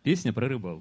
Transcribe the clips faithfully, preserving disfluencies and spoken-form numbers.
Песня про рыбалку.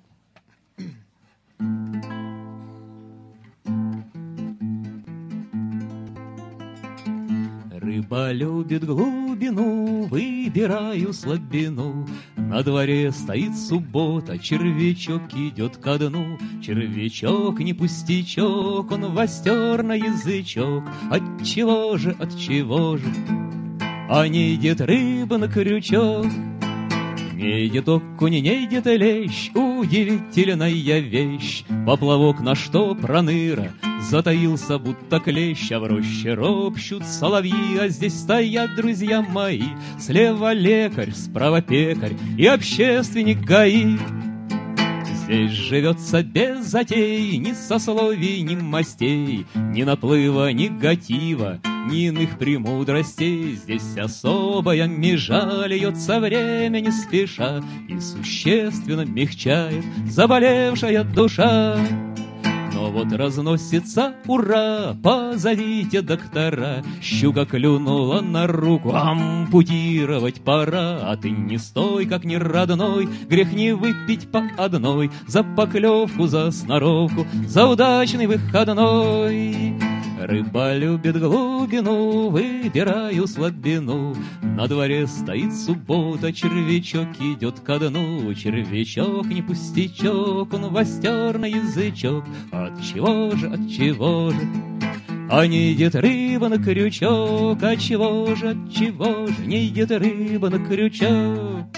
Рыба любит глубину, выбираю слабину. На дворе стоит суббота, червячок идет ко дну. Червячок не пустячок, он востер на язычок. Отчего же, отчего же, а не идет рыба на крючок? Не идет окунь, не идет лещ, удивительная вещь. Поплавок на что проныра затаился, будто клещ. А в роще ропщут соловьи, а здесь стоят друзья мои. Слева лекарь, справа пекарь и общественник ГАИ. Здесь живется без затей, ни сословий, ни мастей, ни наплыва, ни негатива, ни иных премудростей. Здесь особая межа льется время не спеша, и существенно мягчает заболевшая душа. Но вот разносится ура, позовите доктора. Щука клюнула на руку, ампутировать пора. А ты не стой, как не родной, грех не выпить по одной. За поклевку, за сноровку, за удачный выходной. Рыба любит глубину, выбираю слабину. На дворе стоит суббота, червячок идет ко дну. Червячок не пустячок, он востер на язычок. Отчего же, отчего же, а не идет рыба на крючок? Отчего же, отчего же, не идет рыба на крючок?